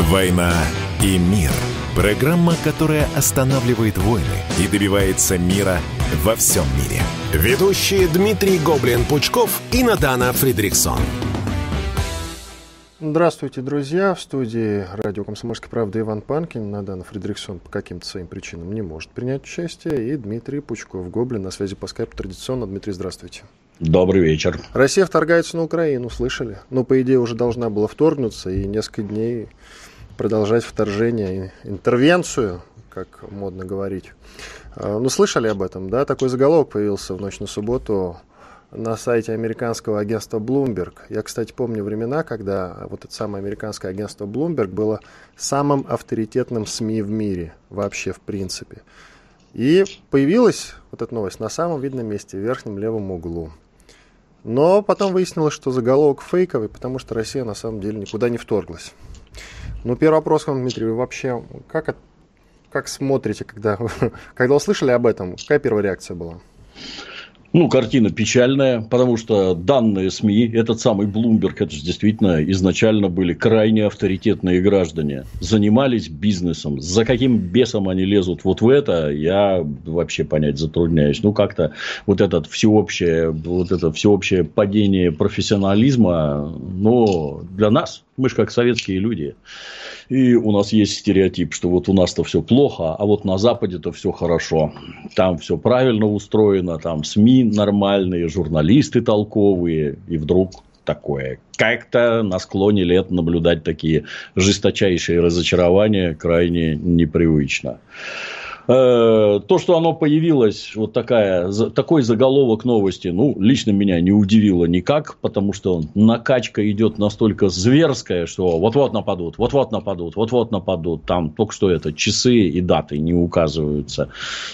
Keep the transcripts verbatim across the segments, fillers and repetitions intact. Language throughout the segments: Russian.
«Война и мир». Программа, которая останавливает войны и добивается мира во всем мире. Ведущие Дмитрий Гоблин-Пучков и Надана Фридриксон. Здравствуйте, друзья. В студии радио «Комсомольская правда» Иван Панкин. Надана Фридриксон по каким-то своим причинам не может принять участие. И Дмитрий Пучков, Гоблин, на связи по скайпу традиционно. Дмитрий, здравствуйте. Добрый вечер. Россия вторгается на Украину, слышали? Ну, по идее, уже должна была вторгнуться и несколько дней продолжать вторжение, интервенцию, как модно говорить. Ну, слышали об этом, да? Такой заголовок появился в ночь на субботу на сайте американского агентства Bloomberg. Я, кстати, помню времена, когда вот это самое американское агентство Bloomberg было самым авторитетным СМИ в мире, вообще в принципе. И появилась вот эта новость на самом видном месте, в верхнем левом углу. Но потом выяснилось, что заголовок фейковый, потому что Россия на самом деле никуда не вторглась. Ну, первый вопрос к вам, Дмитрий, вы вообще как, как смотрите, когда, когда услышали об этом? Какая первая реакция была? Ну, картина печальная, потому что данные СМИ, этот самый Bloomberg, это же действительно изначально были крайне авторитетные граждане, занимались бизнесом. За каким бесом они лезут вот в это, я вообще понять затрудняюсь. Ну, как-то вот это всеобщее, вот это всеобщее падение профессионализма, но для нас, мы же как советские люди. И у нас есть стереотип, что вот у нас-то все плохо, а вот на Западе-то все хорошо. Там все правильно устроено, там СМИ нормальные, журналисты толковые. И вдруг такое. Как-то на склоне лет наблюдать такие жесточайшие разочарования крайне непривычно. То, что оно появилось, вот такая, такой заголовок новости, ну, лично меня не удивило никак, потому что накачка идет настолько зверская, что вот-вот нападут, вот-вот нападут, вот-вот нападут. Там только что это часы и даты не указываются.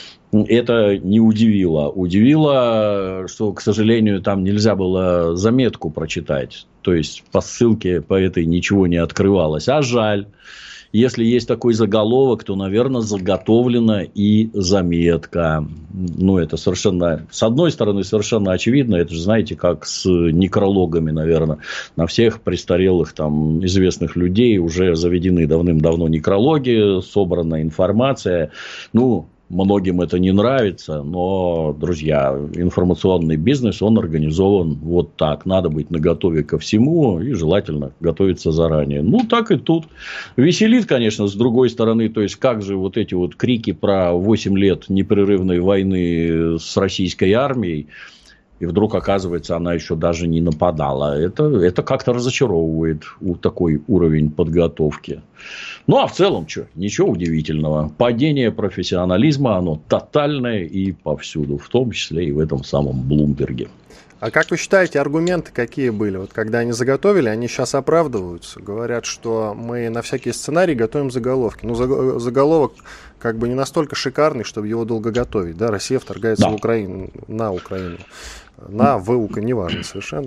Это не удивило. Удивило, что, к сожалению, там нельзя было заметку прочитать. То есть, по ссылке по этой ничего не открывалось. А жаль. Если есть такой заголовок, то, наверное, заготовлена и заметка. Ну, это совершенно, с одной стороны, совершенно очевидно. Это же, знаете, как с некрологами, наверное. На всех престарелых там известных людей уже заведены давным-давно некрологи, собрана информация. Ну, многим это не нравится, но, друзья, информационный бизнес, он организован вот так. Надо быть наготове ко всему и желательно готовиться заранее. Ну, так и тут. Веселит, конечно, с другой стороны. То есть, как же вот эти вот крики про восемь лет непрерывной войны с российской армией, и вдруг, оказывается, она еще даже не нападала. Это, это как-то разочаровывает такой уровень подготовки. Ну, а в целом, что? Ничего удивительного. Падение профессионализма, оно тотальное и повсюду. В том числе и в этом самом Блумберге. А как вы считаете, аргументы какие были? Вот когда они заготовили, они сейчас оправдываются. Говорят, что мы на всякие сценарии готовим заголовки. Ну, заголовок как бы не настолько шикарный, чтобы его долго готовить. Да, Россия вторгается да. в Украину, на Украину. На, в Украину, неважно совершенно.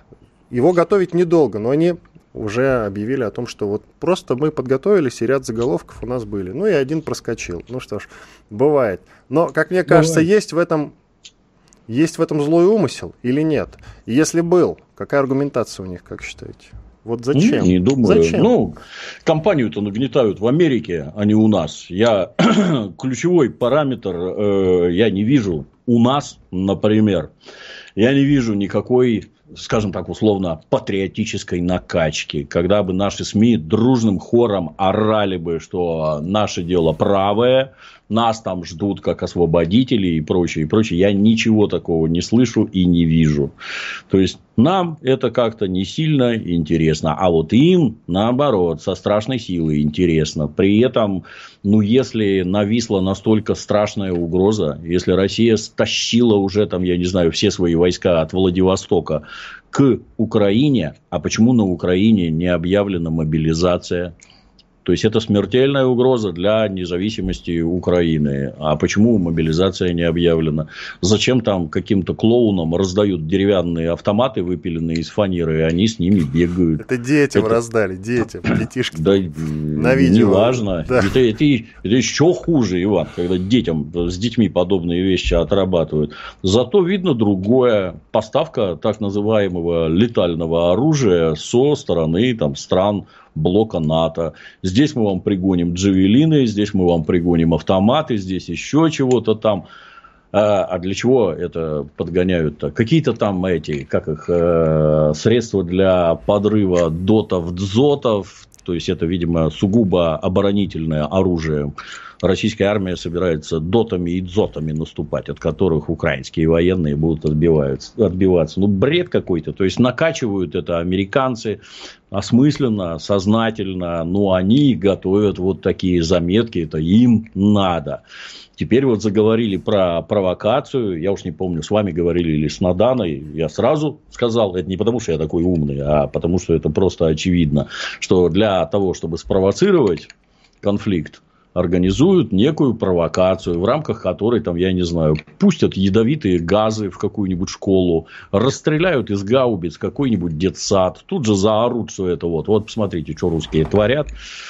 Его готовить недолго, но они уже объявили о том, что вот просто мы подготовились, и ряд заголовков у нас были. Ну, и один проскочил. Ну, что ж, бывает. Но, как мне кажется, бывает. есть в этом... Есть в этом злой умысел или нет? Если был, какая аргументация у них, как считаете? Вот зачем? Не, не думаю. Зачем? Ну, компанию-то нагнетают в Америке, а не у нас. Я ключевой параметр э, я не вижу у нас, например. Я не вижу никакой, скажем так, условно, патриотической накачки, когда бы наши СМИ дружным хором орали бы, что наше дело правое, нас там ждут как освободителей и прочее, и прочее. Я ничего такого не слышу и не вижу. То есть, нам это как-то не сильно интересно. А вот им, наоборот, со страшной силой интересно. При этом, ну, если нависла настолько страшная угроза, если Россия стащила уже, там, я не знаю, все свои войска от Владивостока к Украине, а почему на Украине не объявлена мобилизация? То есть, это смертельная угроза для независимости Украины. А почему мобилизация не объявлена? Зачем там каким-то клоунам раздают деревянные автоматы, выпиленные из фанеры, и они с ними бегают? Это детям это... раздали, детям, детишки. Да, на видео. Неважно. Да. Это, это, это еще хуже, Иван, когда детям, с детьми подобные вещи отрабатывают. Зато видно другое. Поставка так называемого летального оружия со стороны там, стран блока НАТО. Здесь мы вам пригоним джавелины, здесь мы вам пригоним автоматы, здесь еще чего-то там. А для чего это подгоняют-то? Какие-то там эти, как их, э, средства для подрыва дотов, дзотов. То есть, это, видимо, сугубо оборонительное оружие. Российская армия собирается дотами и дзотами наступать, от которых украинские военные будут отбиваться. отбиваться. Ну, бред какой-то. То есть, накачивают это американцы осмысленно, сознательно. Ну, они готовят вот такие заметки. Это им надо. Теперь вот заговорили про провокацию. Я уж не помню, с вами говорили или с Наданой. Я сразу сказал, это не потому, что я такой умный, а потому, что это просто очевидно, что для того, чтобы спровоцировать конфликт, организуют некую провокацию, в рамках которой, там, я не знаю, пустят ядовитые газы в какую-нибудь школу, расстреляют из гаубиц какой-нибудь детсад, тут же заорут все это. Вот, вот посмотрите, что русские творят.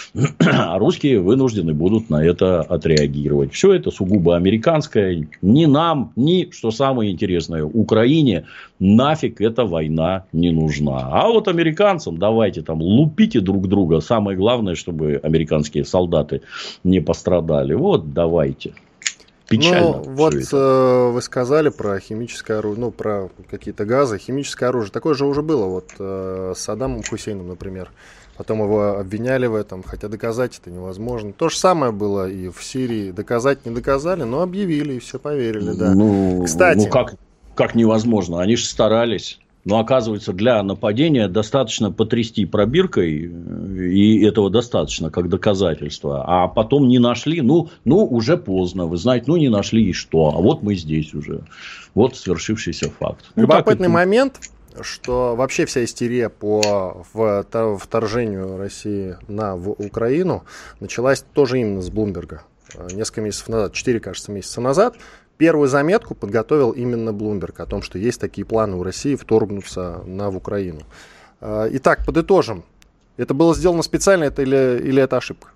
А русские вынуждены будут на это отреагировать. Все это сугубо американское. Ни нам, ни, что самое интересное, Украине нафиг эта война не нужна. А вот американцам давайте там лупите друг друга. Самое главное, чтобы американские солдаты не пострадали. Вот давайте. Печально. Ну, вот э, вы сказали про химическое оружие, ну, про какие-то газы. Химическое оружие. Такое же уже было вот э, с Саддамом Хусейном, например. Потом его обвиняли в этом, хотя доказать это невозможно. То же самое было и в Сирии. Доказать не доказали, но объявили, и все поверили, да. Ну, кстати, ну как, как невозможно? Они же старались. Но, оказывается, для нападения достаточно потрясти пробиркой, и этого достаточно, как доказательство. А потом не нашли, ну, ну, уже поздно, вы знаете, ну, не нашли и что. А вот мы здесь уже. Вот свершившийся факт. Любопытный ну, момент, что вообще вся истерия по вторжению России на в Украину началась тоже именно с Блумберга. Несколько месяцев назад, четыре, кажется, месяца назад. Первую заметку подготовил именно Блумберг о том, что есть такие планы у России вторгнуться на в Украину. Итак, подытожим. Это было сделано специально это или, или это ошибка?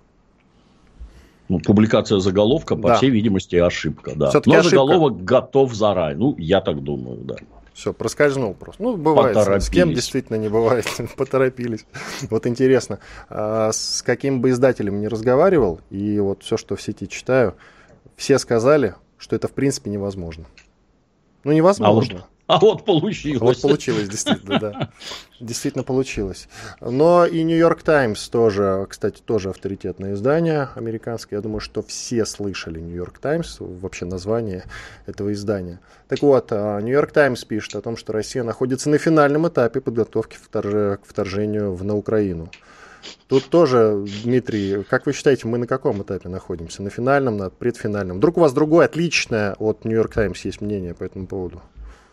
Ну, публикация заголовка, по да. всей видимости, ошибка. Да. Все-таки Но ошибка. Заголовок готов заранее. Ну, я так думаю, да. Все, проскользнул просто. Ну, бывает. С кем действительно не бывает. Поторопились. Вот интересно, с каким бы издателем ни разговаривал, и вот все, что в сети читаю, все сказали, что это в принципе невозможно. Ну, невозможно. А вот, а вот получилось. Вот получилось, действительно, да. Действительно получилось. Но и Нью-Йорк Таймс тоже, кстати, тоже авторитетное издание американское. Я думаю, что все слышали Нью-Йорк Таймс, вообще название этого издания. Так вот, Нью-Йорк Таймс пишет о том, что Россия находится на финальном этапе подготовки к вторжению на Украину. Тут тоже, Дмитрий, как вы считаете, мы на каком этапе находимся? На финальном, на предфинальном? Вдруг у вас другое, отличное от Нью-Йорк Таймс есть мнение по этому поводу?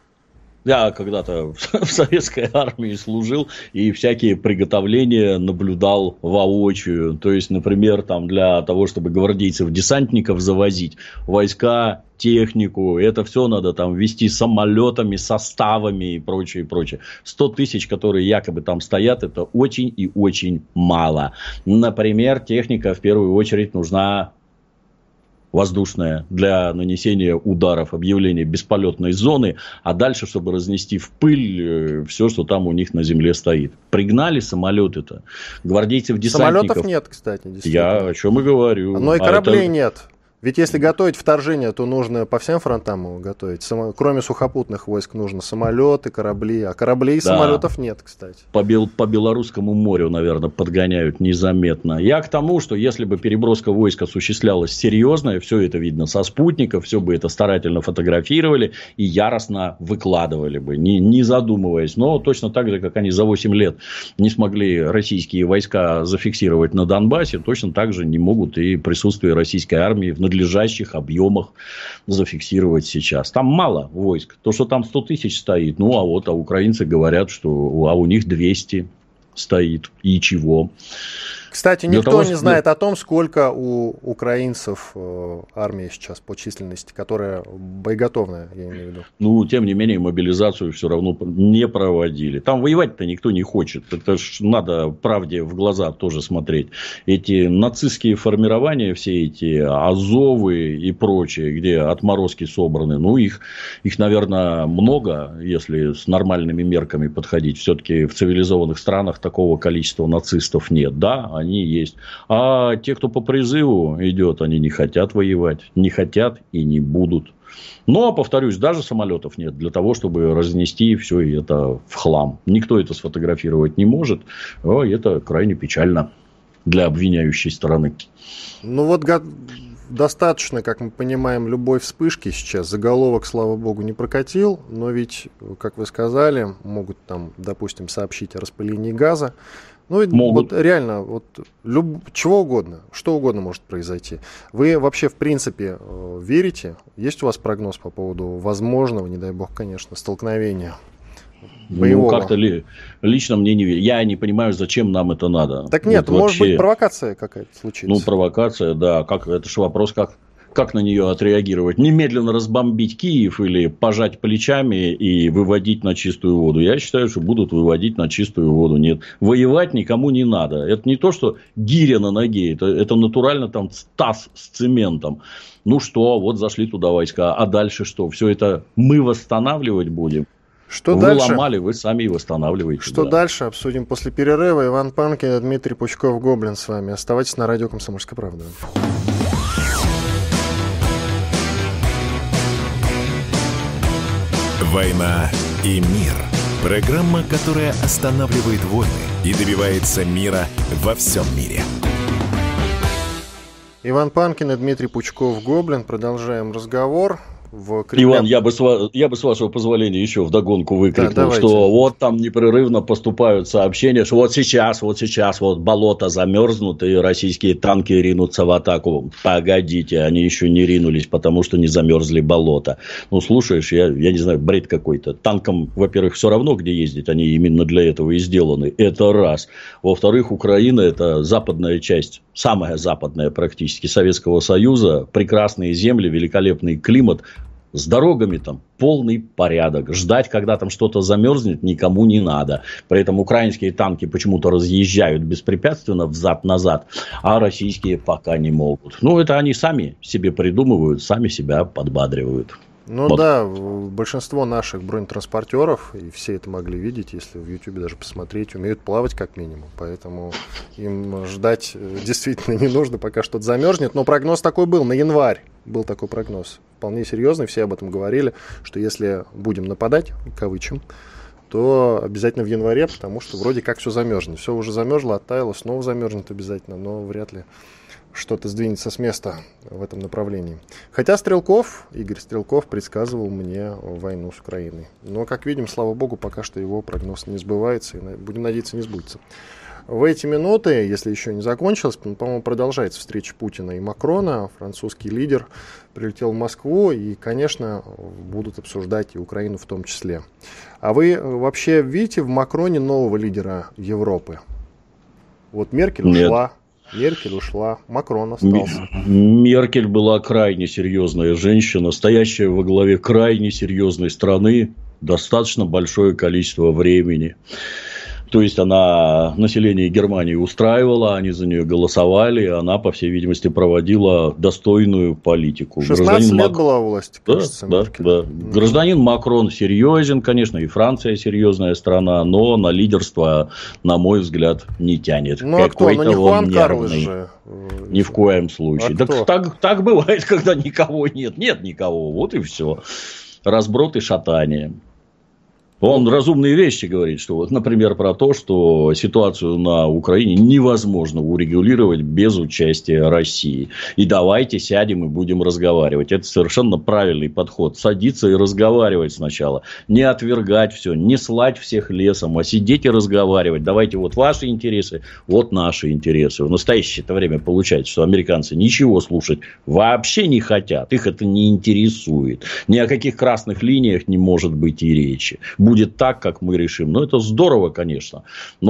Я когда-то в советской армии служил и всякие приготовления наблюдал воочию. То есть, например, там для того, чтобы гвардейцев-десантников завозить, войска, технику, это все надо там везти самолетами, составами и прочее, и прочее. сто тысяч, которые якобы там стоят, это очень и очень мало. Например, техника в первую очередь нужна воздушная для нанесения ударов, объявления бесполетной зоны, а дальше, чтобы разнести в пыль все, что там у них на земле стоит. Пригнали самолеты-то. Гвардейцев-десантников... Самолетов нет, кстати. Я о чем и говорю. Но и кораблей а это... нет. Ведь если Mm-hmm. готовить вторжение, то нужно по всем фронтам его готовить. Само... Кроме сухопутных войск нужно самолеты, корабли. А кораблей и да. самолетов нет, кстати. По, Бел... по Белорусскому морю, наверное, подгоняют незаметно. Я к тому, что если бы переброска войск осуществлялась серьезная, все это видно со спутников, все бы это старательно фотографировали и яростно выкладывали бы, не, не задумываясь. Но точно так же, как они за восемь лет не смогли российские войска зафиксировать на Донбассе, точно так же не могут и присутствие российской армии в надлежащих объемах зафиксировать сейчас. Там мало войск. То, что там сто тысяч стоит, ну, а вот а украинцы говорят, что а у них двести стоит. И чего? Кстати, никто того, не что... знает о том, сколько у украинцев э, армия сейчас по численности, которая боеготовная, я имею в виду. Ну, тем не менее, мобилизацию все равно не проводили. Там воевать-то никто не хочет. Это ж надо правде в глаза тоже смотреть. Эти нацистские формирования, все эти Азовы и прочее, где отморозки собраны, ну, их, их, наверное, много, если с нормальными мерками подходить. Все-таки в цивилизованных странах такого количества нацистов нет. Да, они есть. А те, кто по призыву идет, они не хотят воевать. Не хотят и не будут. Но, повторюсь, даже самолетов нет для того, чтобы разнести все это в хлам. Никто это сфотографировать не может. О, это крайне печально для обвиняющей стороны. Ну, вот достаточно, как мы понимаем, любой вспышки сейчас. Заголовок, слава богу, не прокатил. Но ведь, как вы сказали, могут там, допустим, сообщить о распылении газа. Ну, вот реально, вот, люб... чего угодно, что угодно может произойти. Вы вообще, в принципе, верите? Есть у вас прогноз по поводу возможного, не дай бог, конечно, столкновения боевого? Ну, как-то ли... лично мне не верю. Я не понимаю, зачем нам это надо. Так нет, вот может вообще... быть, провокация какая-то случится. Ну, провокация, да. Как... Это же вопрос, как... Как на нее отреагировать? Немедленно разбомбить Киев или пожать плечами и выводить на чистую воду? Я считаю, что будут выводить на чистую воду. Нет, воевать никому не надо. Это не то, что гиря на ноге. Это, это натурально там таз с цементом. Ну что, вот зашли туда войска. А дальше что? Все это мы восстанавливать будем? Что вы дальше? ломали, вы сами и восстанавливаете. Что да. дальше? Обсудим после перерыва. Иван Панкин, Дмитрий Пучков-Гоблин с вами. Оставайтесь на радио «Комсомольская правда». «Война и мир». Программа, которая останавливает войны и добивается мира во всем мире. Иван Панкин и Дмитрий Пучков-Гоблин. Продолжаем разговор. В Кремле... Иван, я бы, с, я бы с вашего позволения еще вдогонку выкрикнул, да, что вот там непрерывно поступают сообщения, что вот сейчас, вот сейчас вот болото замерзнут и российские танки ринутся в атаку. Погодите, они еще не ринулись, потому что не замерзли болото. Ну, слушаешь, я, я не знаю, бред какой-то. Танкам, во-первых, все равно, где ездить, они именно для этого и сделаны. Это раз. Во-вторых, Украина – это западная часть, самая западная практически Советского Союза. Прекрасные земли, великолепный климат. С дорогами там полный порядок. Ждать, когда там что-то замерзнет, никому не надо. При этом украинские танки почему-то разъезжают беспрепятственно взад-назад, а российские пока не могут. Ну, это они сами себе придумывают, сами себя подбадривают. Ну вот. Да, большинство наших бронетранспортеров, и все это могли видеть, если в Ютубе даже посмотреть, умеют плавать как минимум. Поэтому им ждать действительно не нужно, пока что-то замерзнет. Но прогноз такой был на январь. Был такой прогноз. Вполне серьезный, все об этом говорили, что если будем нападать, кавычем, то обязательно в январе, потому что вроде как все замерзнет. Все уже замерзло, оттаяло, снова замерзнет обязательно, но вряд ли что-то сдвинется с места в этом направлении. Хотя Стрелков, Игорь Стрелков предсказывал мне войну с Украиной. Но, как видим, слава богу, пока что его прогноз не сбывается, и будем надеяться, не сбудется. В эти минуты, если еще не закончилось, по-моему, продолжается встреча Путина и Макрона. Французский лидер прилетел в Москву, и, конечно, будут обсуждать и Украину в том числе. А вы вообще видите в Макроне нового лидера Европы? Вот Меркель ушла. Меркель ушла, Макрон остался. Меркель была крайне серьезная женщина, стоящая во главе крайне серьезной страны достаточно большое количество времени. То есть, она население Германии устраивала, они за нее голосовали, она, по всей видимости, проводила достойную политику. шестнадцать лет Мак... была у власти, кажется, да, да, да. Гражданин Макрон серьезен, конечно, и Франция серьезная страна, но на лидерство, на мой взгляд, не тянет. Ну, а кто? Ну, не Хуан Карлос же. Ни в коем случае. А так, так, так бывает, когда никого нет. Нет никого, вот и все. Разброд и шатание. Он разумные вещи говорит, что, вот, например, про то, что ситуацию на Украине невозможно урегулировать без участия России. И давайте сядем и будем разговаривать. Это совершенно правильный подход. Садиться и разговаривать сначала. Не отвергать все, не слать всех лесом, а сидеть и разговаривать. Давайте вот ваши интересы, вот наши интересы. В настоящее время получается, что американцы ничего слушать вообще не хотят. Их это не интересует. Ни о каких красных линиях не может быть и речи. будет так, как мы решим. Ну, это здорово, конечно.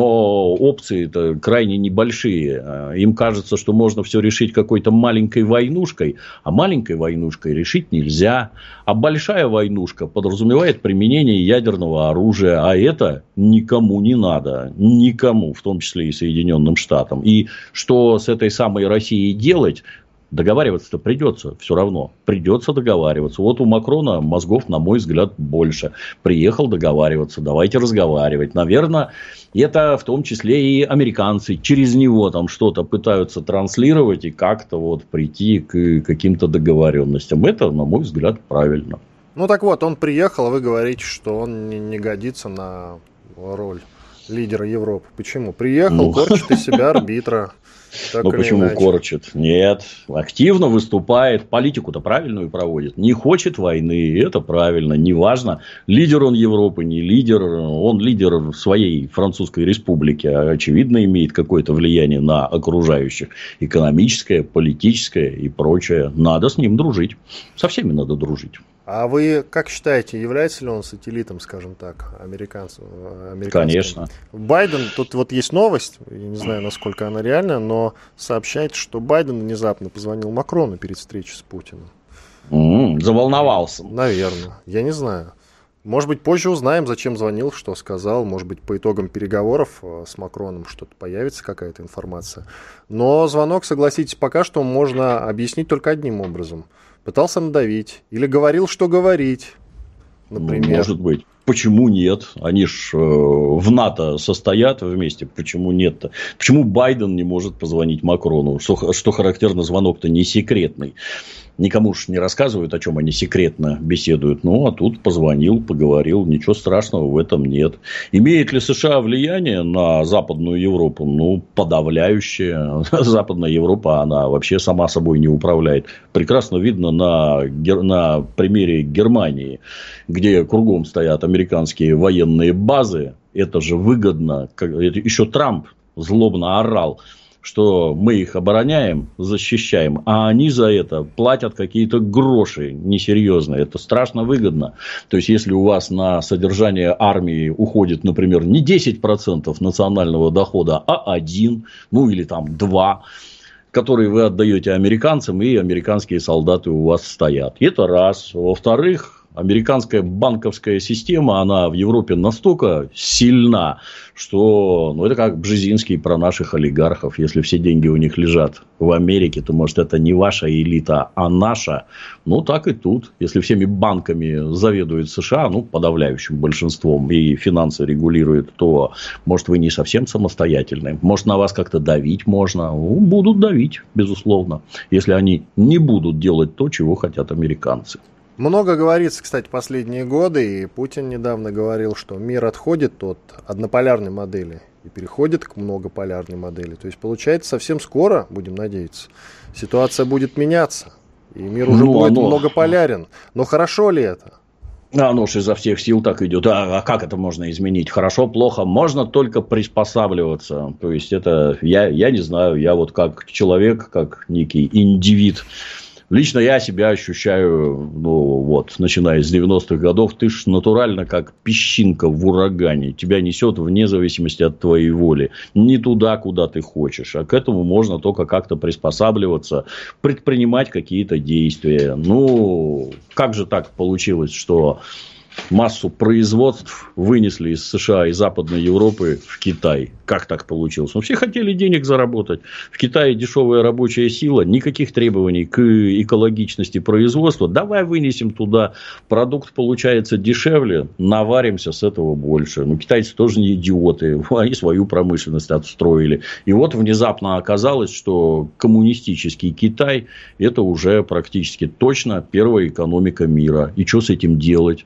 Но опции-то крайне небольшие. Им кажется, что можно все решить какой-то маленькой войнушкой. А маленькой войнушкой решить нельзя. А большая войнушка подразумевает применение ядерного оружия. А это никому не надо. Никому, в том числе и Соединенным Штатам. И что с этой самой Россией делать? Договариваться-то придется все равно. Придется договариваться. Вот у Макрона мозгов, на мой взгляд, больше. Приехал договариваться. Давайте разговаривать. Наверное, это в том числе и американцы через него там что-то пытаются транслировать и как-то вот прийти к каким-то договоренностям. Это, на мой взгляд, правильно. Ну так вот, он приехал, а вы говорите, что он не, не годится на роль лидера Европы. Почему? Приехал, ну... корчит из себя арбитра. Так ну, почему иначе. Корчит? Нет. Активно выступает. Политику-то правильную проводит. Не хочет войны. Это правильно. Неважно, лидер он Европы, не лидер. Он лидер своей Французской Республики. Очевидно, имеет какое-то влияние на окружающих. Экономическое, политическое и прочее. Надо с ним дружить. Со всеми надо дружить. А вы как считаете, является ли он сателлитом, скажем так, американцев? Конечно. Байден, тут вот есть новость, я не знаю, насколько она реальна, но сообщает, что Байден внезапно позвонил Макрону перед встречей с Путиным. Mm-hmm, заволновался. Наверное, я не знаю. Может быть, позже узнаем, зачем звонил, что сказал. Может быть, по итогам переговоров с Макроном что-то появится, какая-то информация. Но звонок, согласитесь, пока что можно объяснить только одним образом. Пытался надавить. Или говорил, что говорить, например. Может быть. Почему нет? Они ж э, в НАТО состоят вместе. Почему нет-то? Почему Байден не может позвонить Макрону? Что, что характерно, звонок-то не секретный. Никому ж не рассказывают, о чем они секретно беседуют. Ну, а тут позвонил, поговорил. Ничего страшного в этом нет. Имеет ли США влияние на Западную Европу? Ну, подавляющее. Западная Европа, она вообще сама собой не управляет. Прекрасно видно на, на примере Германии, где кругом стоят американские военные базы. Это же выгодно. Еще Трамп злобно орал, что мы их обороняем, защищаем, а они за это платят какие-то гроши несерьезные. Это страшно выгодно. То есть, если у вас на содержание армии уходит, например, не десять процентов национального дохода, а один, ну или там два, которые вы отдаете американцам, и американские солдаты у вас стоят. Это раз. Во-вторых, американская банковская система, она в Европе настолько сильна, что, ну, это как Бжезинский про наших олигархов. Если все деньги у них лежат в Америке, то, может, это не ваша элита, а наша. Ну, так и тут. Если всеми банками заведует США, ну, подавляющим большинством, и финансы регулирует, то, может, вы не совсем самостоятельны. Может, на вас как-то давить можно. Ну, будут давить, безусловно, если они не будут делать то, чего хотят американцы. Много говорится, кстати, последние годы, и Путин недавно говорил, что мир отходит от однополярной модели и переходит к многополярной модели. То есть, получается, совсем скоро, будем надеяться, ситуация будет меняться, и мир уже ну, будет оно... многополярен. Но хорошо ли это? Оно же изо всех сил так идет. А, а как это можно изменить? Хорошо, плохо? Можно только приспосабливаться. То есть, это я, я не знаю, я вот как человек, как некий индивид. Лично я себя ощущаю, ну, вот, начиная с девяностых годов, ты ж натурально как песчинка в урагане. Тебя несет вне зависимости от твоей воли. Не туда, куда ты хочешь. А к этому можно только как-то приспосабливаться, предпринимать какие-то действия. Ну, как же так получилось, что массу производств вынесли из США и Западной Европы в Китай? Как так получилось? Ну, все хотели денег заработать. В Китае дешевая рабочая сила, никаких требований к экологичности производства. Давай вынесем туда. Продукт получается дешевле, наваримся с этого больше. Ну, китайцы тоже не идиоты. Они свою промышленность отстроили. И вот внезапно оказалось, что коммунистический Китай – это уже практически точно первая экономика мира. И что с этим делать?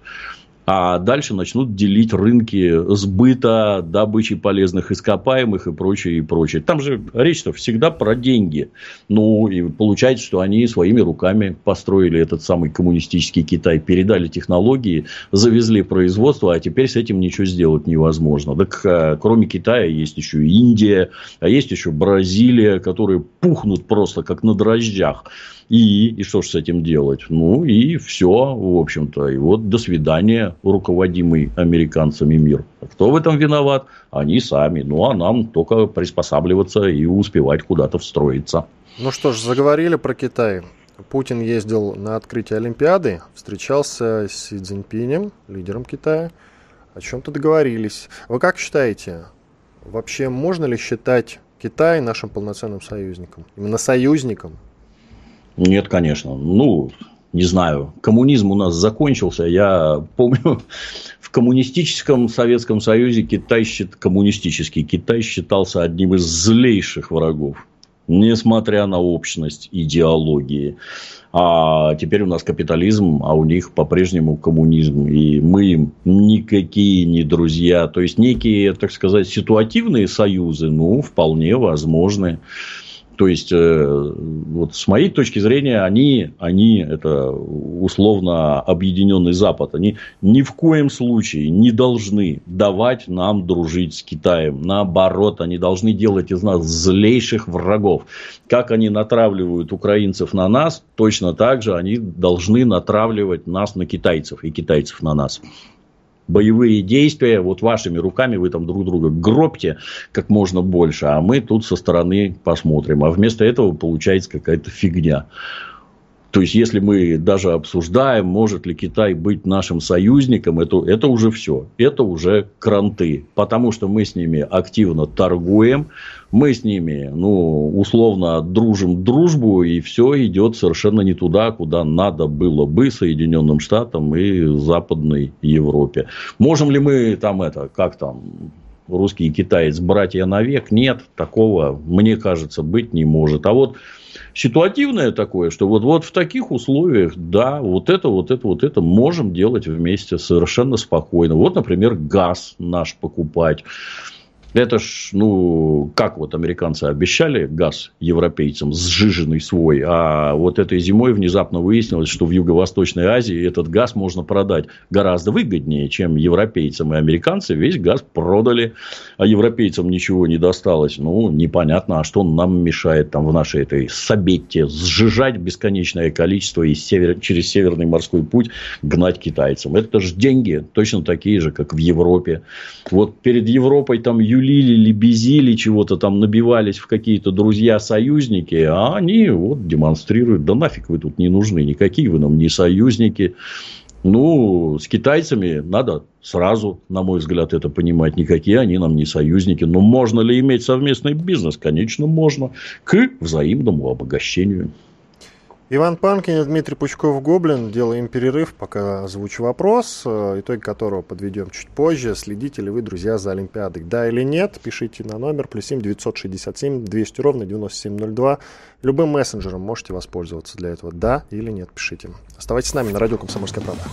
А дальше начнут делить рынки сбыта, добычи полезных ископаемых и прочее, и прочее. Там же речь-то всегда про деньги. Ну, и получается, что они своими руками построили этот самый коммунистический Китай, передали технологии, завезли производство, а теперь с этим ничего сделать невозможно. Так, кроме Китая, есть еще Индия, а есть еще Бразилия, которые пухнут просто как на дрожжах. И, и что же с этим делать? Ну, и все, в общем-то. И вот, до свидания. руководимый американцами мир. Кто в этом виноват? Они сами. Ну, а нам только приспосабливаться и успевать куда-то встроиться. Ну что ж, заговорили про Китай. Путин ездил на открытие Олимпиады, встречался с Си Цзиньпинем, лидером Китая. О чем-то договорились. Вы как считаете, вообще можно ли считать Китай нашим полноценным союзником? Именно союзником? Нет, конечно. Ну, не знаю. Коммунизм у нас закончился. Я помню, в коммунистическом Советском Союзе Китай, коммунистический Китай считался одним из злейших врагов. Несмотря на общность идеологии. А теперь у нас капитализм, а у них по-прежнему коммунизм. И мы им никакие не друзья. То есть, некие, так сказать, ситуативные союзы, ну, вполне возможны. То есть, вот с моей точки зрения, они, они, это условно объединенный Запад, они ни в коем случае не должны давать нам дружить с Китаем. Наоборот, они должны делать из нас злейших врагов. Как они натравливают украинцев на нас, точно так же они должны натравливать нас на китайцев и китайцев на нас. Боевые действия, вот вашими руками вы там друг друга гробьте как можно больше, а мы тут со стороны посмотрим. А вместо этого получается какая-то фигня. То есть, если мы даже обсуждаем, может ли Китай быть нашим союзником, это, это уже все. Это уже кранты. Потому что мы с ними активно торгуем. Мы с ними, ну, условно дружим дружбу. И все идет совершенно не туда, куда надо было бы Соединенным Штатам и Западной Европе. Можем ли мы там это, как там... русский и китаец братья навек? Нет, такого, мне кажется, быть не может. А вот ситуативное такое, что вот, вот в таких условиях, да, вот это, вот это, вот это можем делать вместе совершенно спокойно. Вот, например, газ наш покупать. Это ж, ну, как вот американцы обещали газ европейцам, сжиженный свой, а вот этой зимой внезапно выяснилось, что в Юго-Восточной Азии этот газ можно продать гораздо выгоднее, чем европейцам. И американцы весь газ продали, а европейцам ничего не досталось. Ну, непонятно, а что нам мешает там в нашей этой Сабетте сжижать бесконечное количество и север, через Северный морской путь гнать китайцам. Это же деньги точно такие же, как в Европе. Вот перед Европой там юлили, лебезили, чего-то там набивались в какие-то друзья-союзники, а они вот демонстрируют, да нафиг вы тут не нужны, никакие вы нам не союзники. Ну, с китайцами надо сразу, на мой взгляд, это понимать, никакие они нам не союзники. Но можно ли иметь совместный бизнес? Конечно, можно. К взаимному обогащению. Иван Панкин и Дмитрий Пучков-Гоблин. Делаем перерыв, пока озвучу вопрос, итоги которого подведем чуть позже. Следите ли вы, друзья, за Олимпиадой? Да или нет? Пишите на номер плюс семь девятьсот шестьдесят семь двести ровно девяносто семь ноль два. Любым мессенджером можете воспользоваться для этого. Да или нет? Пишите. Оставайтесь с нами на радио «Комсомольская правда».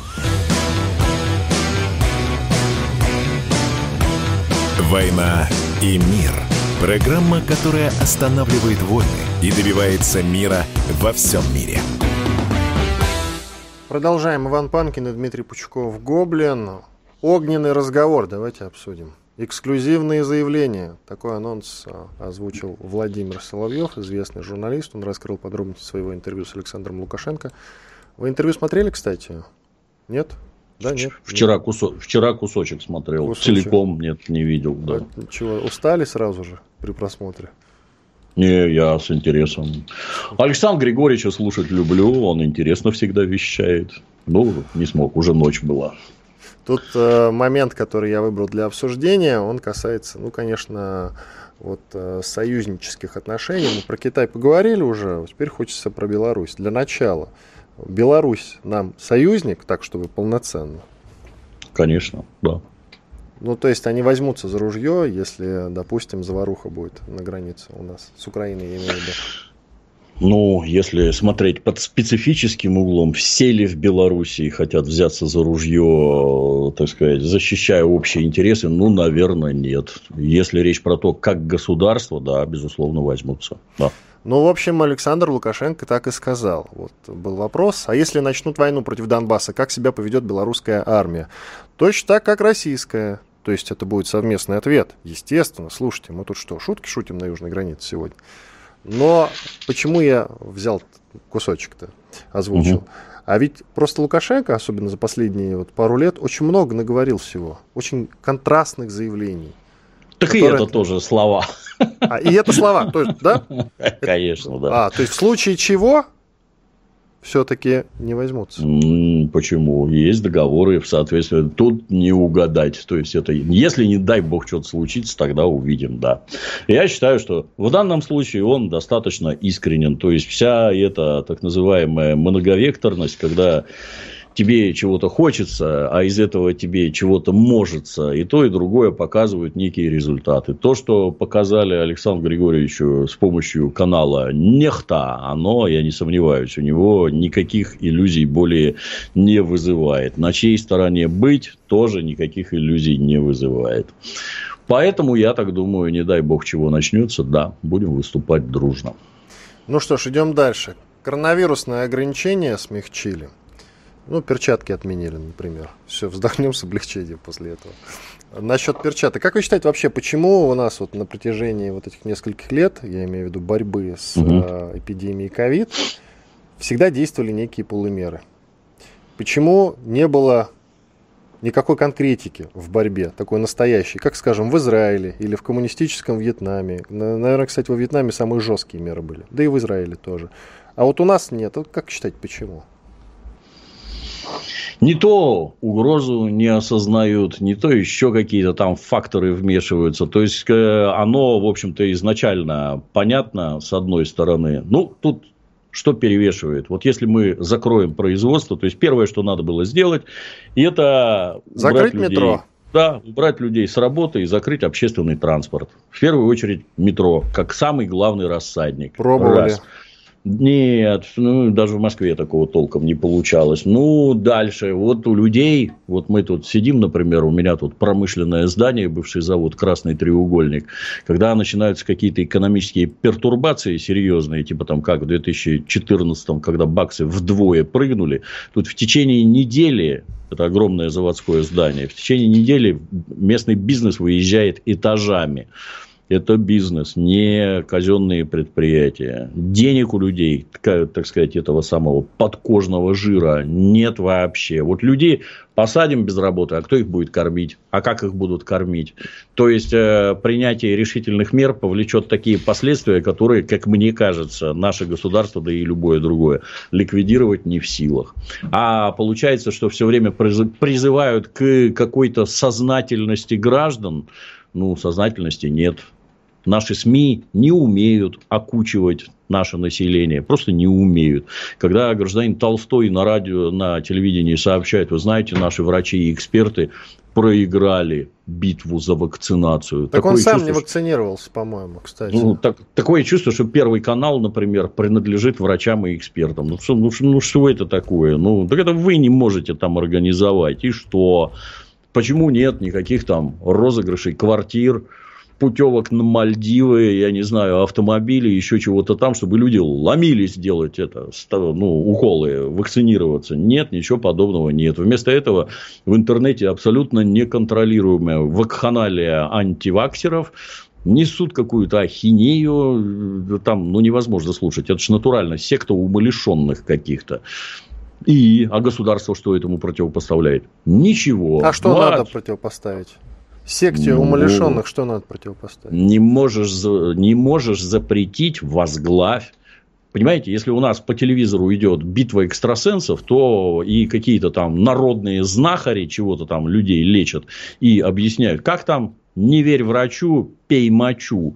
«Война и мир». Программа, которая останавливает войны и добивается мира во всем мире. Продолжаем. Иван Панкин и Дмитрий Пучков-Гоблин. Огненный разговор. Давайте обсудим. Эксклюзивные заявления. Такой анонс озвучил Владимир Соловьев, известный журналист. Он раскрыл подробности своего интервью с Александром Лукашенко. Вы интервью смотрели, кстати? Нет? Да, нет. Вчера, нет. Кусо... Вчера кусочек смотрел. Кусочек. Целиком нет, не видел. Да. А, чего, устали сразу же при просмотре? Не, я с интересом. Александра Григорьевича слушать люблю. Он интересно всегда вещает. Ну, не смог, уже ночь была. Тут э, момент, который я выбрал для обсуждения, он касается, ну, конечно, вот, э, союзнических отношений. Мы про Китай поговорили уже, теперь хочется про Беларусь. Для начала. Беларусь нам союзник, так чтобы полноценно? Конечно, да. Ну, то есть, они возьмутся за ружье, если, допустим, заваруха будет на границе у нас с Украиной, я имею в виду. Ну, если смотреть под специфическим углом, все ли в Белоруссии хотят взяться за ружье, так сказать, защищая общие интересы, ну, наверное, нет. Если речь про то, как государство, да, безусловно, возьмутся, да. Ну, в общем, Александр Лукашенко так и сказал. Вот был вопрос, а если начнут войну против Донбасса, как себя поведет белорусская армия? Точно так, как российская. То есть, это будет совместный ответ. Естественно, слушайте, мы тут что, шутки шутим на южной границе сегодня? Но почему я взял кусочек-то? озвучил. Угу. А ведь просто Лукашенко, особенно за последние вот пару лет, очень много наговорил всего. Очень контрастных заявлений. Так которые... и это тоже слова. А, и это слова, то есть, да? Конечно, да. А, то есть в случае чего все-таки не возьмутся? Почему? Есть договоры, соответственно, тут не угадать. То есть, это, если, не дай бог, что-то случится, тогда увидим, да. Я считаю, что в данном случае он достаточно искренен. То есть, вся эта так называемая многовекторность, когда тебе чего-то хочется, а из этого тебе чего-то можется, и то, и другое показывают некие результаты. То, что показали Александру Григорьевичу с помощью канала «Нехта», оно, я не сомневаюсь, у него никаких иллюзий более не вызывает. На чьей стороне быть, тоже никаких иллюзий не вызывает. Поэтому, я так думаю, не дай бог чего начнется, да, будем выступать дружно. Ну что ж, идем дальше. Коронавирусные ограничения смягчили. Ну, перчатки отменили, например. Все, вздохнем с облегчением после этого. Насчет перчаток. Как вы считаете вообще, почему у нас вот на протяжении вот этих нескольких лет, я имею в виду борьбы с угу. э, эпидемией ковид, всегда действовали некие полумеры? Почему не было никакой конкретики в борьбе, такой настоящей, как, скажем, в Израиле или в коммунистическом Вьетнаме? Наверное, кстати, во Вьетнаме самые жесткие меры были. Да и в Израиле тоже. А вот у нас нет. Вот как считать, почему? Не то угрозу не осознают, не то еще какие-то там факторы вмешиваются. То есть, оно, в общем-то, изначально понятно, с одной стороны. Ну, тут что перевешивает? Вот если мы закроем производство, то есть, первое, что надо было сделать, это закрыть людей, метро. Да, убрать людей с работы и закрыть общественный транспорт. В первую очередь метро, как самый главный рассадник. Пробовали. Раз. Нет, ну, даже в Москве такого толком не получалось. Ну, дальше. Вот у людей, вот мы тут сидим, например, у меня тут промышленное здание, бывший завод «Красный треугольник». Когда начинаются какие-то экономические пертурбации серьезные, типа там как в две тысячи четырнадцатом, когда баксы вдвое прыгнули, тут в течение недели, это огромное заводское здание, в течение недели местный бизнес выезжает этажами. Это бизнес, не казенные предприятия. Денег у людей, так сказать, этого самого подкожного жира нет вообще. Вот людей посадим без работы, а кто их будет кормить? А как их будут кормить? То есть, э, принятие решительных мер повлечет такие последствия, которые, как мне кажется, наше государство, да и любое другое, ликвидировать не в силах. А получается, что все время призывают к какой-то сознательности граждан. Ну, сознательности нет. Наши СМИ не умеют окучивать наше население. Просто не умеют. Когда гражданин Толстой на радио, на телевидении сообщает, вы знаете, наши врачи и эксперты проиграли битву за вакцинацию. Так такое он сам чувство, не вакцинировался, по-моему, кстати. Ну, так, такое чувство, что Первый канал, например, принадлежит врачам и экспертам. Ну, что, ну, ну, что это такое? Ну, так это вы не можете там организовать. И что? Почему нет никаких там розыгрышей квартир, путевок на Мальдивы, я не знаю, автомобилей, еще чего-то там, чтобы люди ломились делать это, ну, уколы, вакцинироваться. Нет, ничего подобного нет. Вместо этого в интернете абсолютно неконтролируемая вакханалия антиваксеров несут какую-то ахинею, там, ну, невозможно слушать. Это же натурально секта умалишенных каких-то. И, а государство что этому противопоставляет? Ничего. А что вот. Надо противопоставить? Секте ну, умалишенных что надо противопоставить? Не можешь, не можешь запретить, возглавь. Понимаете, если у нас по телевизору идет битва экстрасенсов, то и какие-то там народные знахари чего-то там людей лечат и объясняют, как там не верь врачу, пей мочу.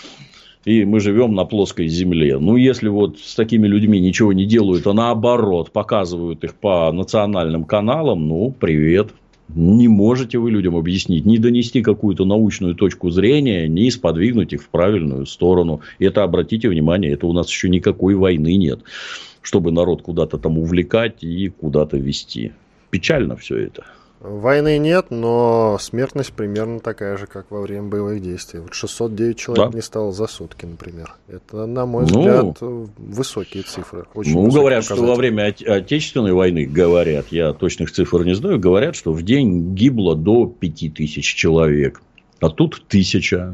И мы живем на плоской земле. Ну, если вот с такими людьми ничего не делают, а наоборот показывают их по национальным каналам, ну, привет. Не можете вы людям объяснить, не донести какую-то научную точку зрения, не сподвигнуть их в правильную сторону. И это, обратите внимание, это у нас еще никакой войны нет, чтобы народ куда-то там увлекать и куда-то вести. Печально все это. Войны нет, но смертность примерно такая же, как во время боевых действий. Вот шестьсот девять человек да. не стало за сутки, например. Это, на мой взгляд, ну, высокие цифры. Очень ну, говорят, что во время Отечественной войны, говорят, я точных цифр не знаю, говорят, что в день гибло до пяти тысяч человек. А тут тысяча.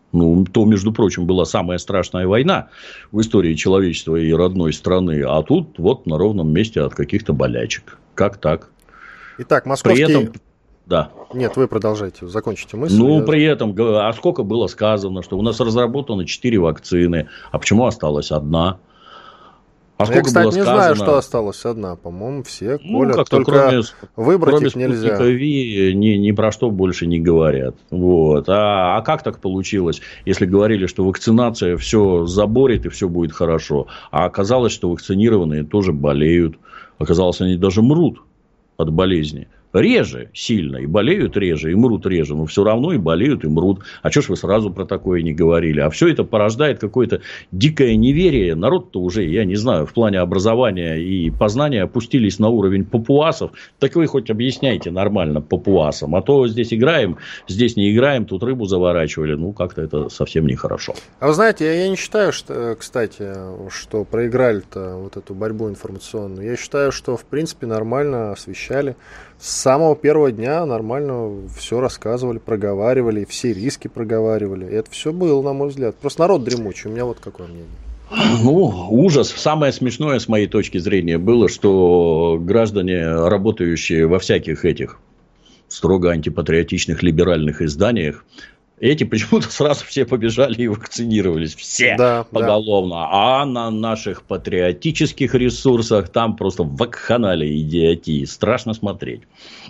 Ну, то, между прочим, была самая страшная война в истории человечества и родной страны. А тут вот на ровном месте от каких-то болячек. Как так? Итак, московский... При этом... Да. Нет, вы продолжайте, закончите мысль. Ну, я... при этом, а сколько было сказано, что у нас разработано четыре вакцины, а почему осталась одна? А сколько я, кстати, было не сказано... знаю, что осталось одна. По-моему, все ну, колят, как-то только кроме, выбрать кроме их нельзя. Спутника Ви ни, ни про что больше не говорят. Вот. А, а как так получилось, если говорили, что вакцинация все заборет и все будет хорошо, а оказалось, что вакцинированные тоже болеют, оказалось, они даже мрут от болезни. Реже сильно, и болеют реже, и мрут реже, но все равно и болеют, и мрут. А что ж вы сразу про такое не говорили? А все это порождает какое-то дикое неверие. Народ-то уже, я не знаю, в плане образования и познания опустились на уровень папуасов. Так вы хоть объясняйте нормально папуасам. А то здесь играем, здесь не играем, тут рыбу заворачивали. Ну, как-то это совсем нехорошо. А вы знаете, я, я не считаю, что, кстати, что проиграли-то вот эту борьбу информационную. Я считаю, что, в принципе, нормально освещали. С самого первого дня нормально все рассказывали, проговаривали, все риски проговаривали. И это все было, на мой взгляд. Просто народ дремучий. У меня вот какое мнение. Ну, ужас. Самое смешное, с моей точки зрения, было, что граждане, работающие во всяких этих строго антипатриотичных либеральных изданиях, эти почему-то сразу все побежали и вакцинировались. Все да, поголовно. Да. А на наших патриотических ресурсах там просто вакханалия идиотии. Страшно смотреть.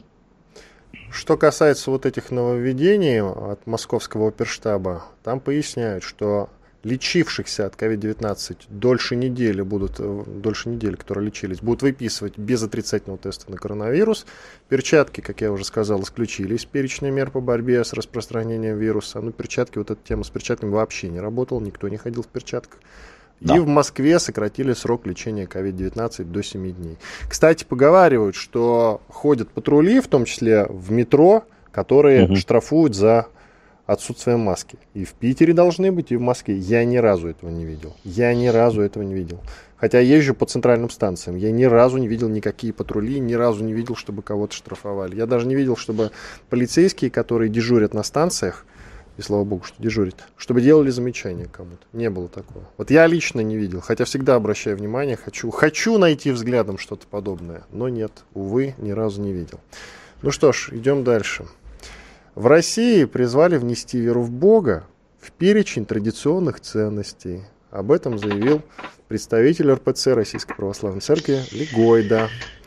Что касается вот этих нововведений от московского оперштаба, там поясняют, что лечившихся от ковид девятнадцать дольше недели, будут, дольше недели, которые лечились, будут выписывать без отрицательного теста на коронавирус. Перчатки, как я уже сказал, исключили из перечня мер по борьбе с распространением вируса. Ну, перчатки, вот эта тема с перчатками вообще не работала, никто не ходил в перчатках. Да. И в Москве сократили срок лечения ковид девятнадцать до семи дней. Кстати, поговаривают, что ходят патрули, в том числе в метро, которые угу. штрафуют за отсутствие маски. И в Питере должны быть, и в Москве. Я ни разу этого не видел. Я ни разу этого не видел. Хотя езжу по центральным станциям. Я ни разу не видел никакие патрули, ни разу не видел, чтобы кого-то штрафовали. Я даже не видел, чтобы полицейские, которые дежурят на станциях, и слава богу, что дежурят, чтобы делали замечания кому-то. Не было такого. Вот я лично не видел, хотя всегда обращаю внимание, хочу, хочу найти взглядом что-то подобное, но нет, увы, ни разу не видел. Ну что ж, идем дальше. В России призвали внести веру в Бога в перечень традиционных ценностей. Об этом заявил представитель эр пэ цэ Российской Православной Церкви Легойда.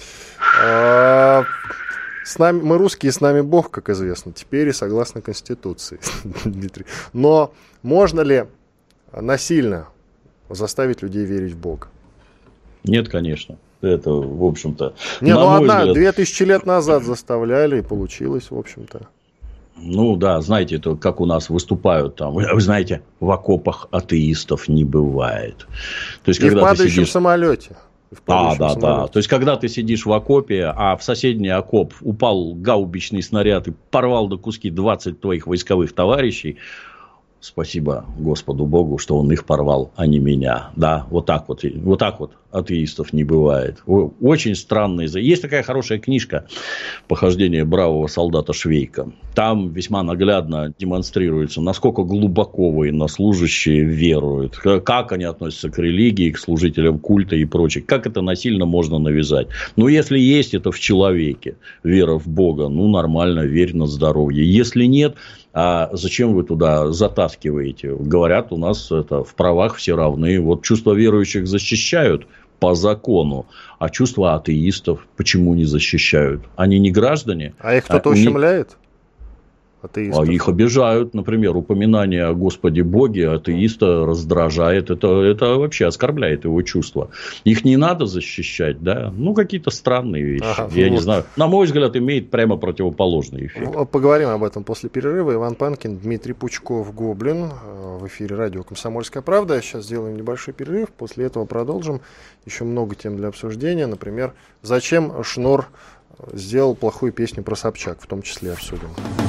А, с нами, мы русские, с нами Бог, как известно, теперь и согласно Конституции, Дмитрий. Но можно ли насильно заставить людей верить в Бога? Нет, конечно. Это, в общем-то... Не, ну одна, взгляд... две тысячи лет назад заставляли, и получилось, в общем-то. Ну да, знаете, это как у нас выступают там, вы, вы знаете, в окопах атеистов не бывает. То есть, и когда в падающем ты сидишь... самолете. В да, да, самолете. Да. То есть, когда ты сидишь в окопе, а в соседний окоп упал гаубичный снаряд и порвал до куски двадцать твоих войсковых товарищей, спасибо Господу Богу, что он их порвал, а не меня. Да, вот так вот, вот так вот атеистов не бывает. Очень странные. Есть такая хорошая книжка «Похождение бравого солдата Швейка». Там весьма наглядно демонстрируется, насколько глубоко военнослужащие веруют, как они относятся к религии, к служителям культа и прочее. Как это насильно можно навязать. Ну, если есть это в человеке, вера в Бога, ну, нормально, верь на здоровье. Если нет, а зачем вы туда затаскиваете? Говорят, у нас это в правах все равны. Вот чувства верующих защищают по закону, а чувства атеистов почему не защищают? Они не граждане. А их кто-то а ущемляет? Атеистов. А их обижают, например, упоминание о Господе Боге атеиста раздражает, это, это вообще оскорбляет его чувства. Их не надо защищать, да? Ну, какие-то странные вещи, ага, я вот. не знаю. На мой взгляд, имеет прямо противоположный эффект. Поговорим об этом после перерыва. Иван Панкин, Дмитрий Пучков, Гоблин. В эфире радио «Комсомольская правда». Сейчас сделаем небольшой перерыв, после этого продолжим. Еще много тем для обсуждения. Например, зачем Шнур сделал плохую песню про Собчак, в том числе обсудим.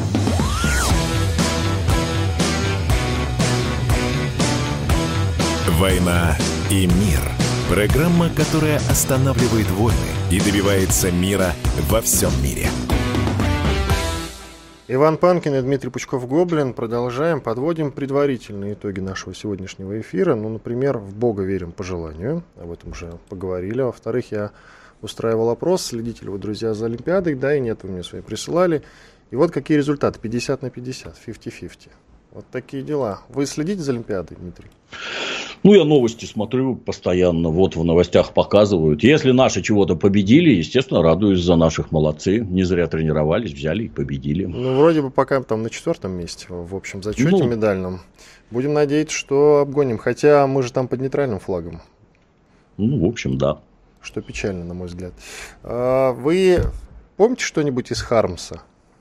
«Война и мир». Программа, которая останавливает войны и добивается мира во всем мире. Иван Панкин и Дмитрий Пучков-Гоблин. Продолжаем, подводим предварительные итоги нашего сегодняшнего эфира. Ну, например, в Бога верим по желанию. Об этом уже поговорили. Во-вторых, я устраивал опрос. Следите ли вы, друзья, за Олимпиадой? Да и нет, вы мне свои присылали. И вот какие результаты. пятьдесят на пятьдесят, пятьдесят на пятьдесят. Вот такие дела. Вы следите за Олимпиадой, Дмитрий? Ну, я новости смотрю постоянно, вот в новостях показывают. Если наши чего-то победили, естественно, радуюсь за наших, молодцы. Не зря тренировались, взяли и победили. Ну, вроде бы пока там на четвертом месте, в общем зачете ну, медальном. Будем надеяться, что обгоним, хотя мы же там под нейтральным флагом. Ну, в общем, да. Что печально, на мой взгляд. А вы помните что-нибудь из Хармса?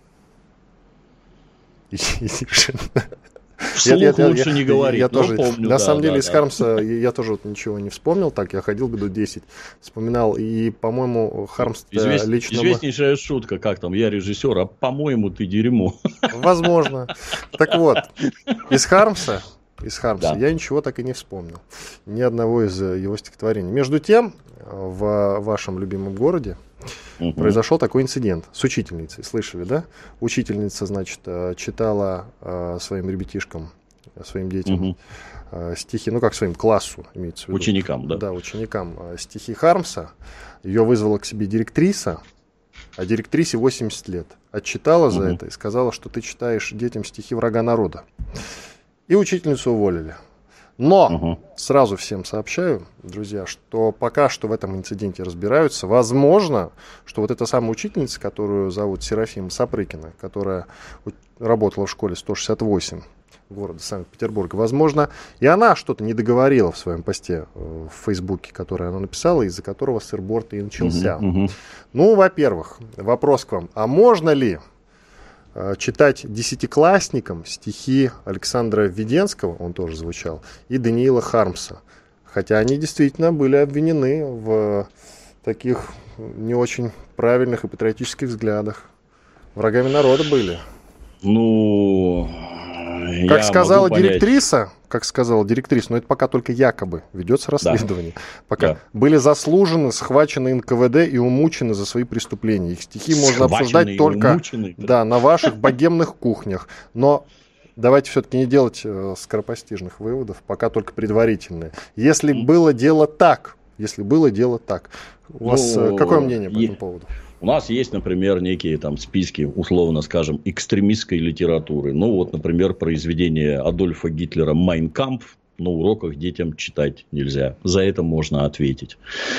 Вслух я, я, лучше я, не говорить, я, я тоже, помню. На да, самом да, деле, да, из да. Хармса я, я тоже вот ничего не вспомнил. Так, я ходил году десять, вспоминал. И, по-моему, Хармс Извест, лично... Известнейшая шутка, как там, я режиссер, а по-моему, ты дерьмо. Возможно. Так вот, из Хармса, из Хармса да. я ничего так и не вспомнил. Ни одного из его стихотворений. Между тем, в вашем любимом городе Uh-huh. произошел такой инцидент с учительницей. Слышали, да? Учительница, значит, читала э, своим ребятишкам, своим детям uh-huh. э, стихи, ну, как своим классу, имеется в виду. Ученикам, да? Да, ученикам э, стихи Хармса. Ее вызвала к себе директриса, а директрисе восемьдесят лет. Отчитала uh-huh. за это и сказала, что ты читаешь детям стихи врага народа. И учительницу уволили. Но угу. сразу всем сообщаю, друзья, что пока что в этом инциденте разбираются. Возможно, что вот эта самая учительница, которую зовут Серафима Сапрыкина, которая работала в школе сто шестьдесят восемь города Санкт-Петербурга, возможно, и она что-то не договорила в своем посте в Фейсбуке, который она написала, из-за которого сыр-бор-то и начался. Угу, угу. Ну, во-первых, вопрос к вам. А можно ли читать десятиклассникам стихи Александра Введенского, он тоже звучал, и Даниила Хармса? Хотя они действительно были обвинены в таких не очень правильных и патриотических взглядах. Врагами народа были. Ну, как я сказала могу директриса, как сказала директриса, но это пока только якобы ведется расследование. Да. Пока да. были заслужены, схвачены эн ка вэ дэ и умучены за свои преступления. Их стихи можно обсуждать только да, на ваших богемных кухнях. Но давайте все-таки не делать э, скоропостижных выводов, пока только предварительные. Если mm. было дело так, если было дело так, у вас ну, какое мнение по этому поводу? У нас есть, например, некие там списки, условно скажем, экстремистской литературы. Ну, вот, например, произведение Адольфа Гитлера «Майн кампф» на уроках детям читать нельзя. За это можно ответить.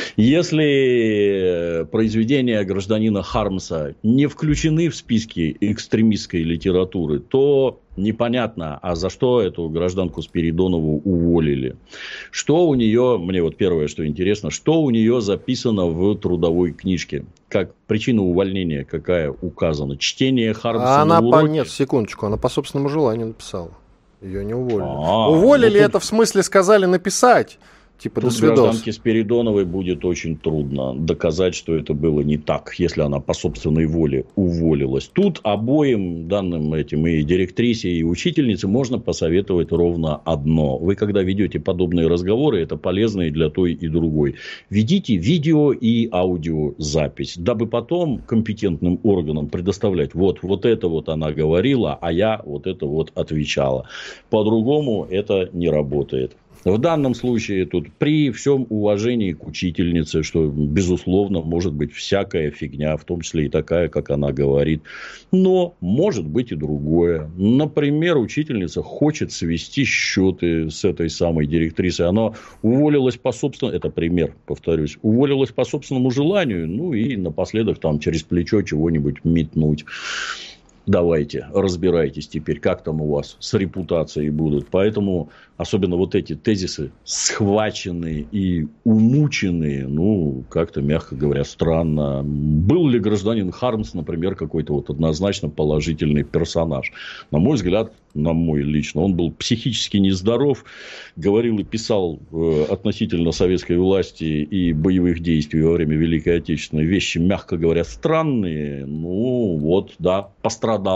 Если произведения гражданина Хармса не включены в списки экстремистской литературы, то непонятно, а за что эту гражданку Спиридонову уволили. Что у нее, мне вот первое, что интересно, что у нее записано в трудовой книжке? Как причина увольнения какая указана? Чтение Хармса а на она уроке? По... Нет, секундочку, она по собственному желанию написала. Ее не уволили. А, уволили ну, это в смысле сказали написать. Типа, тут гражданке Спиридоновой будет очень трудно доказать, что это было не так, если она по собственной воле уволилась. Тут обоим данным этим и директрисе, и учительнице можно посоветовать ровно одно. Вы, когда ведете подобные разговоры, это полезно и для той, и другой. Ведите видео и аудиозапись, дабы потом компетентным органам предоставлять. Вот, вот это вот она говорила, а я вот это вот отвечала. По-другому это не работает. В данном случае тут при всем уважении к учительнице, что, безусловно, может быть всякая фигня, в том числе и такая, как она говорит. Но может быть и другое. Например, учительница хочет свести счеты с этой самой директрисой. Она уволилась по собственному... Это пример, повторюсь. Уволилась по собственному желанию. Ну и напоследок там через плечо чего-нибудь метнуть. Давайте, разбирайтесь теперь, как там у вас с репутацией будут. Поэтому, особенно вот эти тезисы, схваченные и умученные, ну, как-то, мягко говоря, странно. Был ли гражданин Хармс, например, какой-то вот однозначно положительный персонаж? На мой взгляд, на мой лично, он был психически нездоров, говорил и писал э, относительно советской власти и боевых действий во время Великой Отечественной вещи, мягко говоря, странные. Ну, вот, да, пострадал.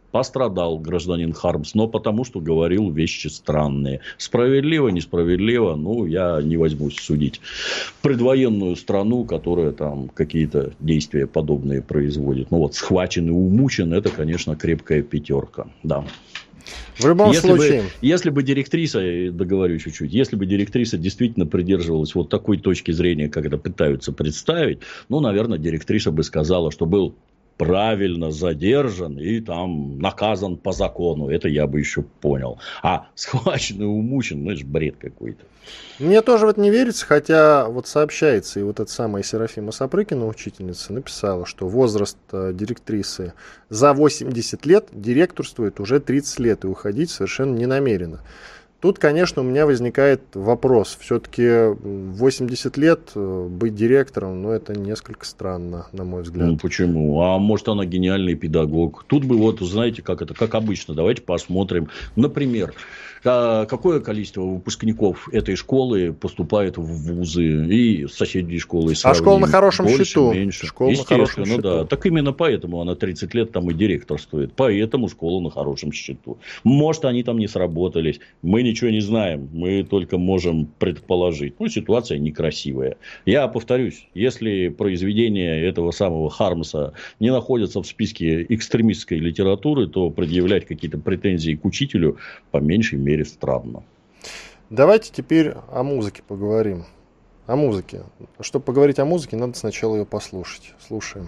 пострадал гражданин Хармс, но потому что говорил вещи странные. Справедливо, несправедливо, ну, я не возьмусь судить предвоенную страну, которая там какие-то действия подобные производит. Ну, вот схвачен и умучен, это, конечно, крепкая пятерка, да. В любом если случае. Бы, если бы директриса, договорю чуть-чуть, если бы директриса действительно придерживалась вот такой точки зрения, как это пытаются представить, ну, наверное, директриса бы сказала, что был правильно задержан и там наказан по закону. Это я бы еще понял. А схвачен и умучен, ну, это же бред какой-то. Мне тоже в это не верится, хотя вот сообщается, и вот эта самая Серафима Сапрыкина, учительница, написала, что возраст директрисы за восемьдесят лет, директорствует уже тридцать лет, и уходить совершенно не намерена. Тут, конечно, у меня возникает вопрос. Все-таки восемьдесят лет быть директором, ну, это несколько странно, на мой взгляд. Ну, почему? А может, она гениальный педагог? Тут бы вот, знаете, как это, как обычно, давайте посмотрим. Например, какое количество выпускников этой школы поступает в вузы и соседние школы. А школа на хорошем больше, счету. Меньше. Школа Естественно, на да. счету. Так именно поэтому она тридцать лет там и директорствует. Поэтому школа на хорошем счету. Может, они там не сработались. Мы ничего не знаем. Мы только можем предположить. Ну, ситуация некрасивая. Я повторюсь, если произведения этого самого Хармса не находятся в списке экстремистской литературы, то предъявлять какие-то претензии к учителю по меньшей мере странно. Давайте теперь о музыке поговорим. О музыке. Чтобы поговорить о музыке, надо сначала ее послушать. Слушаем.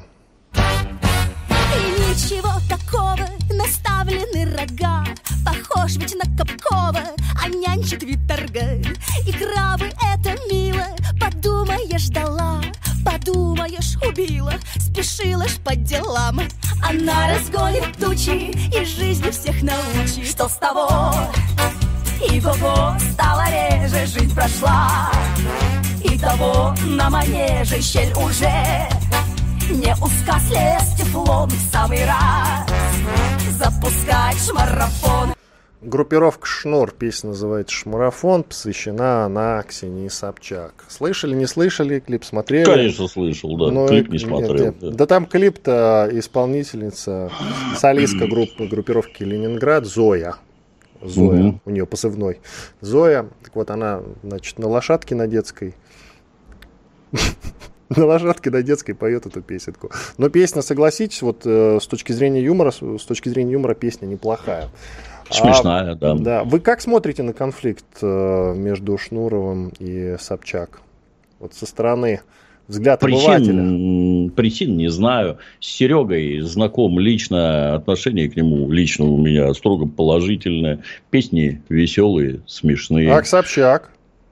Ничего такого, наставлены рога. Похож ведь на Капкова, а нянчит вид торга. И крабы это мило, подумаешь, дала. Подумаешь, убила, спешила ж по делам. Она разгонит тучи и жизни всех научит. Что с того? И кого стало реже, жизнь прошла. И того на манеже щель уже не узка, слез тефлон в самый раз запускать шмарафон. Группировка «Шнур», песня называется «Шмарафон», посвящена она Ксении Собчак. Слышали, не слышали, клип смотрели? Конечно, слышал, да, но клип не смотрел. Нет, да. да там клип-то исполнительница, солистка группы, группировки «Ленинград» Зоя. Зоя, угу. У нее позывной Зоя. Так вот, она, значит, на лошадке на детской на лошадке на детской поет эту песенку. Но песня, согласитесь, вот с точки зрения юмора, с точки зрения юмора песня неплохая. Смешная, а, да. да. Вы как смотрите на конфликт между Шнуровым и Собчак? Вот со стороны взгляд причин, обывателя. Причин не знаю. С Серегой знаком лично, отношение к нему лично у меня строго положительное. Песни веселые, смешные. А к Собчак?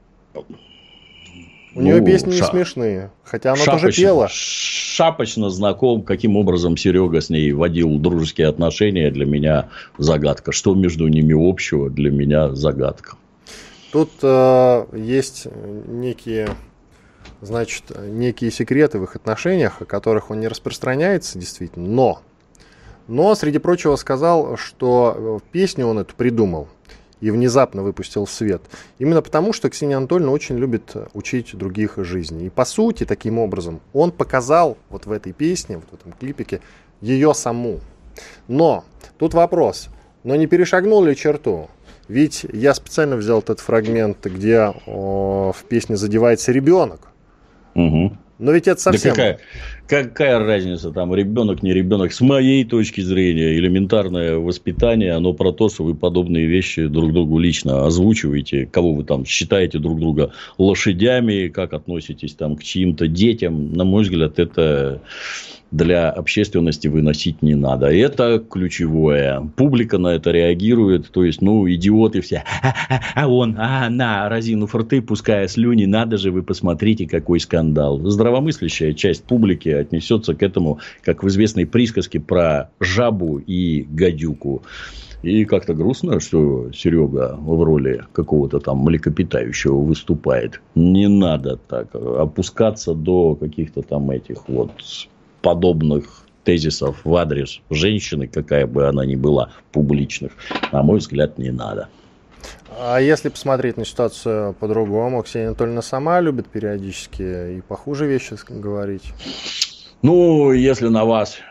У ну, нее песни ша... не смешные, хотя она шапочно, тоже пела. Шапочно знаком, каким образом Серега с ней водил дружеские отношения, для меня загадка. Что между ними общего, для меня загадка. Тут э, есть некие, значит, некие секреты в их отношениях, о которых он не распространяется, действительно, но, но, среди прочего, сказал, что песню он эту придумал и внезапно выпустил в свет. Именно потому, что Ксения Анатольевна очень любит учить других жизни. И по сути, таким образом, он показал вот в этой песне, вот в этом клипике, ее саму. Но тут вопрос, но не перешагнул ли черту? Ведь я специально взял этот фрагмент, где о, в песне задевается ребенок. Угу. Но ведь это совсем... Да какая, какая разница, там, ребенок, не ребенок. С моей точки зрения, элементарное воспитание, оно про то, что вы подобные вещи друг другу лично озвучиваете. Кого вы там считаете друг друга лошадями, как относитесь там к чьим-то детям. На мой взгляд, это для общественности выносить не надо. Это ключевое. Публика на это реагирует. То есть, ну, идиоты все. А, а, а он, а она, разинув рты, пуская слюни. Надо же, вы посмотрите, какой скандал. Здравомыслящая часть публики отнесется к этому, как в известной присказке про жабу и гадюку. И как-то грустно, что Серега в роли какого-то там млекопитающего выступает. Не надо так опускаться до каких-то там этих вот подобных тезисов в адрес женщины, какая бы она ни была, публичных. На мой взгляд, не надо. А если посмотреть на ситуацию по-другому, Ксения Анатольевна сама любит периодически и похуже вещи говорить? Ну, если на вас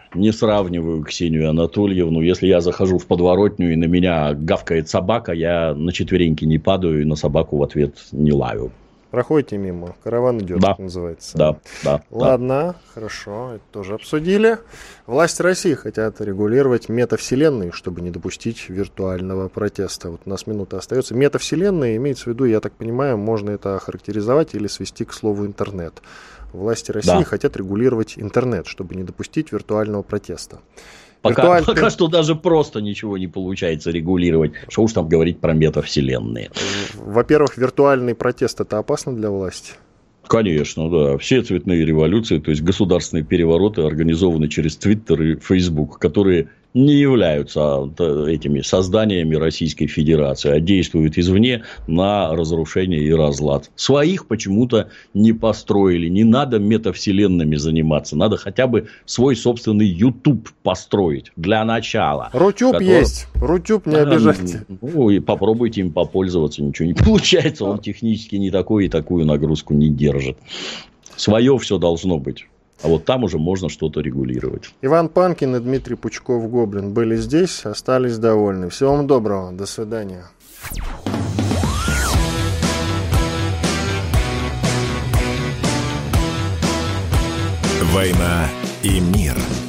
не сравниваю Ксению Анатольевну. Если я захожу в подворотню и на меня гавкает собака, я на четвереньки не падаю и на собаку в ответ не лаю. Проходите мимо, караван идет, да. как называется. Да, да. Ладно, да. Хорошо, это тоже обсудили. Власти России хотят регулировать метавселенные, чтобы не допустить виртуального протеста. Вот у нас минута остается. Метавселенные имеется в виду, я так понимаю, можно это охарактеризовать или свести к слову интернет. Власти России да. хотят регулировать интернет, чтобы не допустить виртуального протеста. Пока, Виртуаль... пока что даже просто ничего не получается регулировать. Что уж там говорить про метавселенные. Во-первых, виртуальный протест – это опасно для власти? Конечно, да. Все цветные революции, то есть государственные перевороты, организованы через Твиттер и Фейсбук, которые не являются этими созданиями Российской Федерации, а действуют извне на разрушение и разлад. Своих почему-то не построили. Не надо метавселенными заниматься. Надо хотя бы свой собственный YouTube построить для начала. Рутюб который... есть. Рутюб не обижайте. Ну, и попробуйте им попользоваться. Ничего не получается. Он технически не такой и такую нагрузку не держит. Свое все должно быть. А вот там уже можно что-то регулировать. Иван Панкин и Дмитрий Пучков-Гоблин были здесь, остались довольны. Всего вам доброго. До свидания. «Война и мир».